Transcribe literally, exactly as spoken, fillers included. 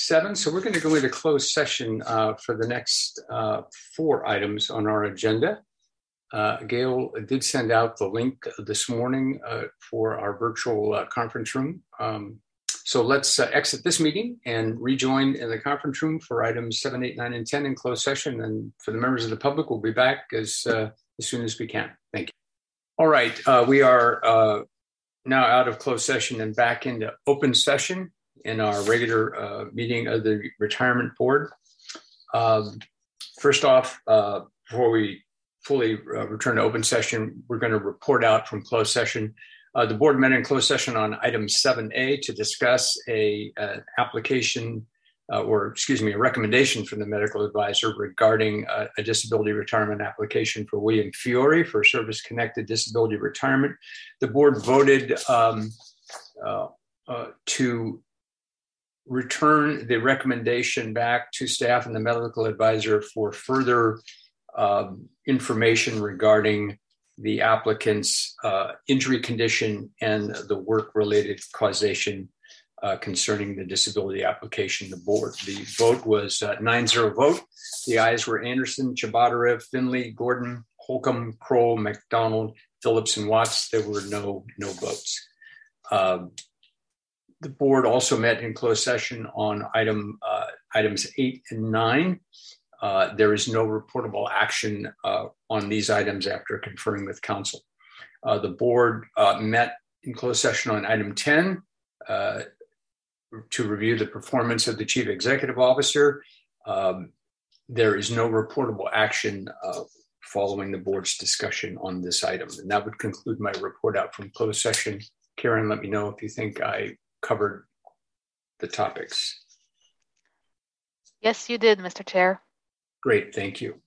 seven. So we're going to go into closed session uh, for the next uh, four items on our agenda. Uh, Gail did send out the link this morning uh, for our virtual uh, conference room. Um, so let's uh, exit this meeting and rejoin in the conference room for items seven, eight, nine, and ten in closed session. And for the members of the public, we'll be back as, uh, as soon as we can. Thank you. All right, uh, we are uh, now out of closed session and back into open session in our regular uh, meeting of the Retirement Board. Um, first off, uh, before we fully uh, return to open session, we're going to report out from closed session. Uh, the board met in closed session on item seven A to discuss a uh, application uh, or excuse me, a recommendation from the medical advisor regarding uh, a disability retirement application for William Fiore for service-connected disability retirement. The board voted um, uh, uh, to return the recommendation back to staff and the medical advisor for further um, information regarding the applicant's uh, injury condition and the work-related causation uh, concerning the disability application. The board, the vote was uh, nine zero vote. The ayes were Anderson, Chabadarev, Finley, Gordon, Holcomb, Kroll, McDonald, Phillips, and Watts. There were no, no votes. Um, the board also met in closed session on item uh, items eight and nine. Uh, there is no reportable action uh, on these items after conferring with counsel. Uh, the board uh, met in closed session on item ten uh, to review the performance of the chief executive officer. Um, there is no reportable action uh, following the board's discussion on this item. And that would conclude my report out from closed session. Karen, let me know if you think I covered the topics. Yes, you did, Mister Chair. Great, thank you.